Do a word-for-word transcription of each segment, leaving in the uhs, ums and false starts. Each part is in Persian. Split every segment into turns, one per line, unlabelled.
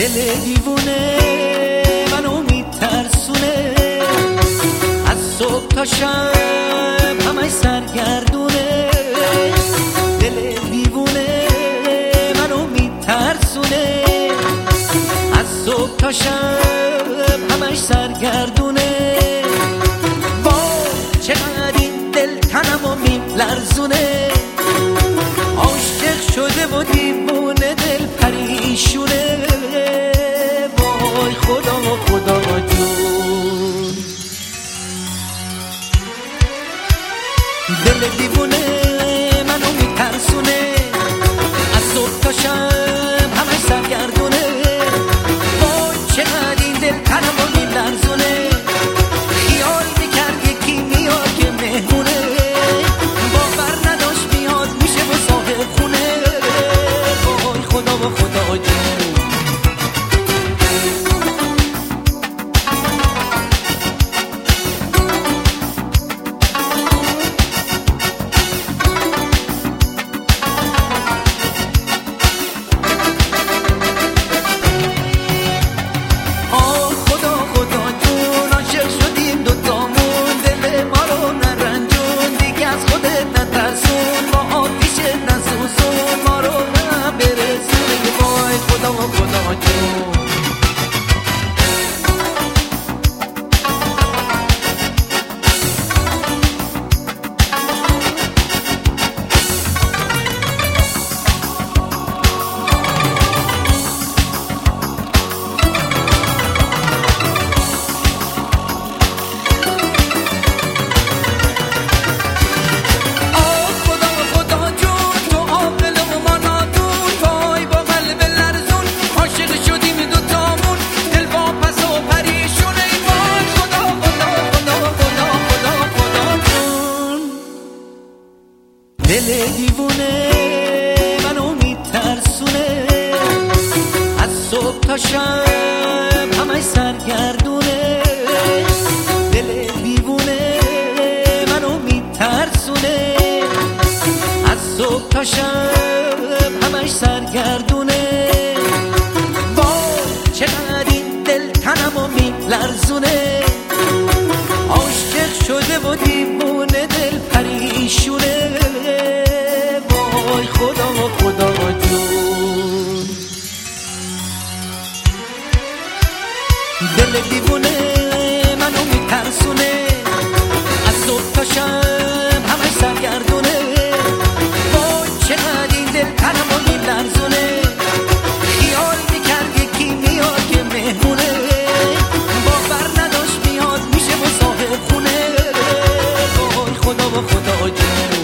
دل دیوونه منو میترسونه، از صبح تا شب همش سرگردونه. دل دیوونه منو میترسونه، از صبح تا شب همش سرگردونه. وای چقدر این دل تنمو میلرزونه، عاشق شده و دیوونه دل پریشونه. وای خدا خدا جون، دل دیوونه منو میترسونه، از صبح تا شب همش سرگردونه. وای چقدر این دل تنمو میلرزونه، خیال میکرد یکی میاد که مهمونه، باور نداشت میاد میشه و صاحب خونه. وای خدا و خدا جون، دل دیوونه منو میترسونه، از صبح تا شب همش سرگردونه. دل دیوونه منو میترسونه، از صبح تا شب همش سرگردونه. وای چقدر این دل تنمو میلرزونه، عاشق شده و دیوونه دل پریشونه. وای خدا خدا جون، دل دیوونه منو میترسونه، از صبح تا شب همش سرگردونه. وای چقدر این دل تنمو میلرزونه، خیال میکرد یکی میاد که مهمونه، باور نداشت میاد میشه و صاحب خونه. وای خدا و خدا جون،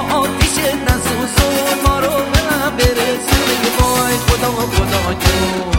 خدا خدا جون.